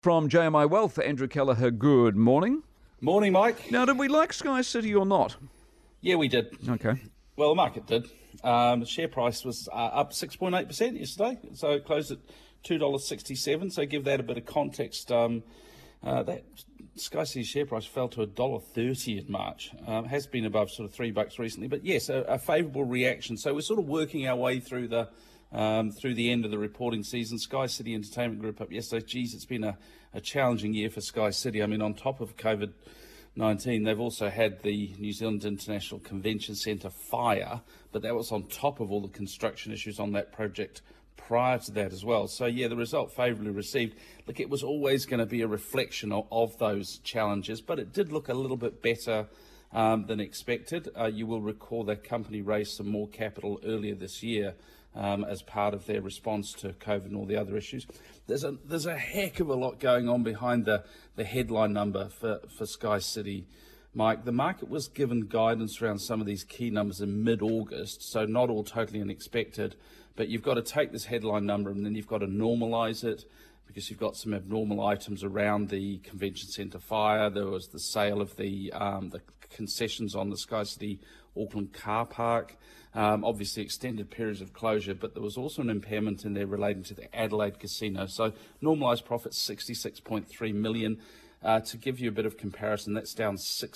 From JMI Wealth, Andrew Kelleher, good morning. Morning, Mike. Now, did we like Sky City or not? Yeah, we did. Okay. Well, the market did. The share price was up 6.8% yesterday, so it closed at $2.67. So give that a bit of context. That Sky City share price fell to $1.30 in March. Has been above sort of $3 recently, but yes, a favourable reaction. So we're sort of working our way through the end of the reporting season. Sky City Entertainment Group up yesterday. Geez, it's been a challenging year for Sky City. I mean, on top of COVID-19, they've also had the New Zealand International Convention Centre fire, but that was on top of all the construction issues on that project prior to that as well. So, yeah, the result favourably received. Look, it was always going to be a reflection of those challenges, but it did look a little bit better than expected. You will recall that company raised some more capital earlier this year as part of their response to COVID and all the other issues. There's a heck of a lot going on behind the headline number for Sky City, Mike. The market was given guidance around some of these key numbers in mid-August, so not all totally unexpected, but you've got to take this headline number and then you've got to normalise it, because you've got some abnormal items around the convention centre fire. There was the sale of the concessions on the Sky City Auckland car park, obviously extended periods of closure, but there was also an impairment in there relating to the Adelaide Casino. So normalised profits 66.3 million. To give you a bit of comparison, that's down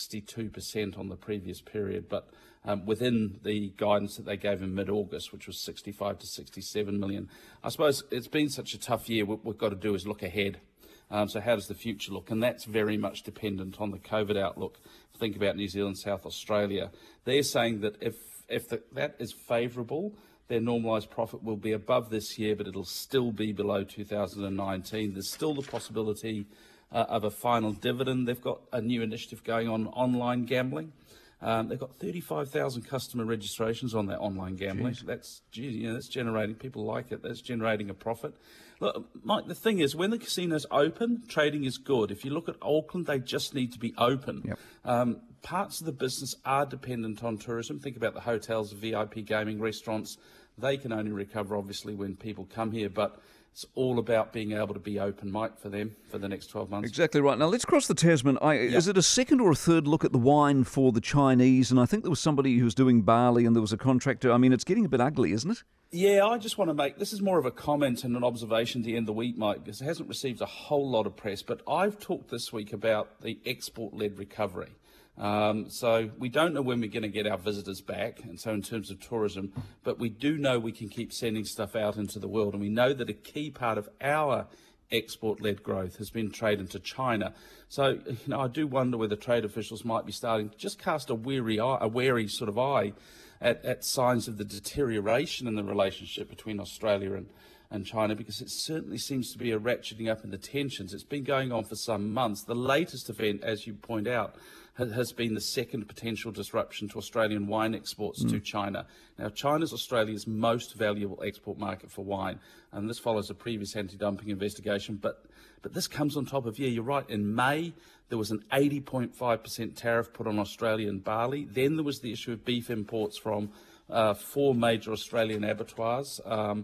62% on the previous period, but within the guidance that they gave in mid-August, which was 65 to 67 million. I suppose it's been such a tough year, what we've got to do is look ahead. So how does the future look? And that's very much dependent on the COVID outlook. Think about New Zealand, South Australia. They're saying that if that is favourable, their normalised profit will be above this year, but it'll still be below 2019. There's still the possibility of a final dividend. They've got a new initiative going on online gambling. They've got 35,000 customer registrations on that online gambling. Jeez. That's generating, people like it, that's generating a profit. Look, Mike, the thing is, when the casino's open, trading is good. If you look at Auckland, they just need to be open. Yep. Parts of the business are dependent on tourism. Think about the hotels, VIP gaming, restaurants. They can only recover, obviously, when people come here, but it's all about being able to be open, Mike, for them for the next 12 months. Exactly right. Now, let's cross the Tasman. Is it a second or a third look at the wine for the Chinese? And I think there was somebody who was doing barley and there was a contractor. I mean, it's getting a bit ugly, isn't it? Yeah, I just want to make, this is more of a comment and an observation to end the week, Mike, because it hasn't received a whole lot of press. But I've talked this week about the export-led recovery. So we don't know when we're going to get our visitors back, and so in terms of tourism, but we do know we can keep sending stuff out into the world, and we know that a key part of our export-led growth has been trade into China. So, I do wonder whether trade officials might be starting to just cast a wary sort of eye at signs of the deterioration in the relationship between Australia and China, because it certainly seems to be a ratcheting up in the tensions. It's been going on for some months. The latest event, as you point out, has been the second potential disruption to Australian wine exports to China. Now, China's Australia's most valuable export market for wine, and this follows a previous anti-dumping investigation, but this comes on top of, you're right, in May, there was an 80.5% tariff put on Australian barley. Then there was the issue of beef imports from 4 major Australian abattoirs.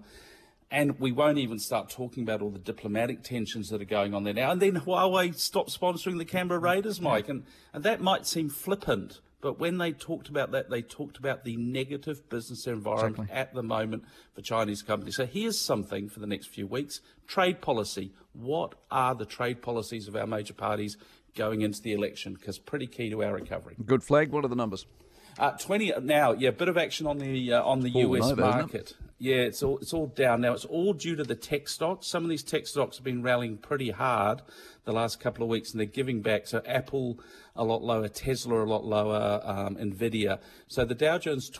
And we won't even start talking about all the diplomatic tensions that are going on there now. And then Huawei stopped sponsoring the Canberra Raiders, Mike. And that might seem flippant, but when they talked about that, they talked about the negative business environment at the moment for Chinese companies. So here's something for the next few weeks. Trade policy. What are the trade policies of our major parties going into the election? Because pretty key to our recovery. Good flag. What are the numbers? 20 now. Yeah, bit of action on the US market. Yeah, it's all down now. It's all due to the tech stocks. Some of these tech stocks have been rallying pretty hard the last couple of weeks, and they're giving back. So Apple a lot lower, Tesla a lot lower, Nvidia. So the Dow Jones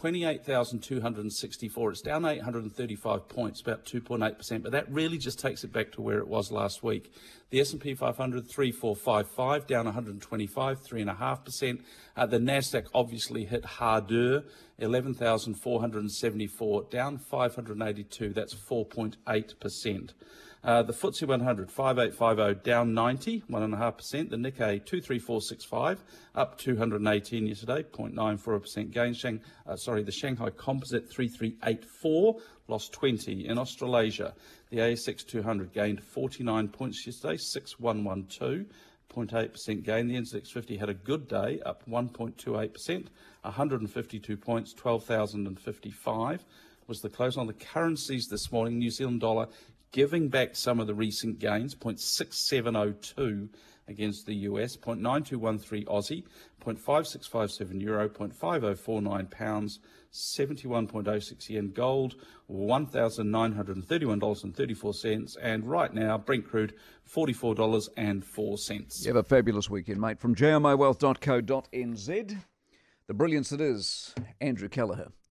28,264. It's down 835 points, about 2.8%. But that really just takes it back to where it was last week. The S&P 500 3455, down 125, 3.5%. The Nasdaq obviously hit harder, 11,474, down 582. That's 4.8%. The FTSE 100, 5850, down 90, 1.5%. The Nikkei, 23465, up 218 yesterday, 0.94% gain. The Shanghai Composite, 3384, lost 20. In Australasia, the ASX 200 gained 49 points yesterday, 6112. 0.8% gain. The NZX 50 had a good day, up 1.28%, 152 points, 12,055 was the close. On the currencies this morning, New Zealand dollar giving back some of the recent gains, 0.6702 against the US, 0.9213 Aussie, 0.5657 euro, 0.5049 pounds, 71.06 yen gold, $1,931.34, and right now Brent crude $44.04. You have a fabulous weekend, mate. From jmowealth.co.nz, the brilliance that is Andrew Kelleher.